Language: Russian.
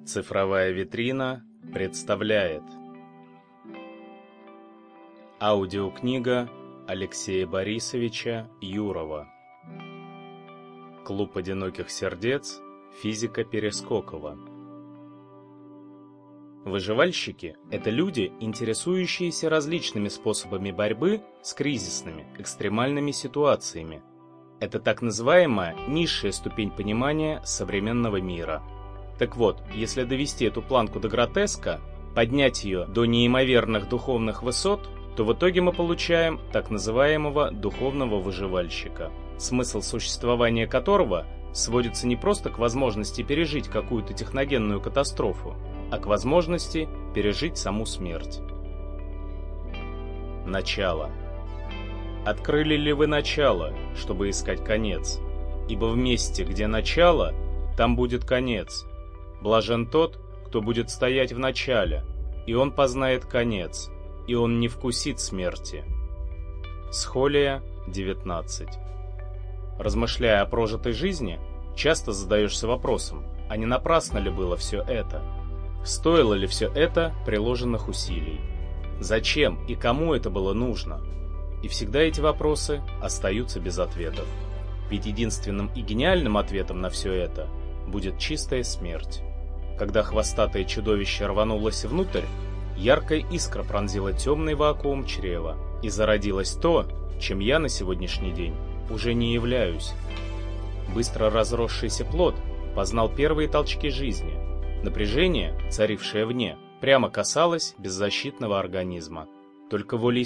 Цифровая витрина представляет аудиокнига Алексея Борисовича Юрова «Клуб одиноких сердец» физика Перескокова. Выживальщики – это люди, интересующиеся различными способами борьбы с кризисными, экстремальными ситуациями. Это так называемая низшая ступень понимания современного мира. Так вот, если довести эту планку до гротеска, поднять ее до неимоверных духовных высот, то в итоге мы получаем так называемого духовного выживальщика, смысл существования которого сводится не просто к возможности пережить какую-то техногенную катастрофу, а к возможности пережить саму смерть. Начало. Открыли ли вы начало, чтобы искать конец? Ибо в месте, где начало, там будет конец. Блажен тот, кто будет стоять в начале, и он познает конец, и он не вкусит смерти. Схолия 19. Размышляя о прожитой жизни, часто задаешься вопросом, а не напрасно ли было все это? Стоило ли все это приложенных усилий? Зачем и кому это было нужно? И всегда эти вопросы остаются без ответов. Ведь единственным и гениальным ответом на все это будет чистая смерть. Когда хвостатое чудовище рванулось внутрь, яркая искра пронзила темный вакуум чрева, и зародилось то, чем я на сегодняшний день уже не являюсь. Быстро разросшийся плод познал первые толчки жизни. Напряжение, царившее вне, прямо касалось беззащитного организма. Только волей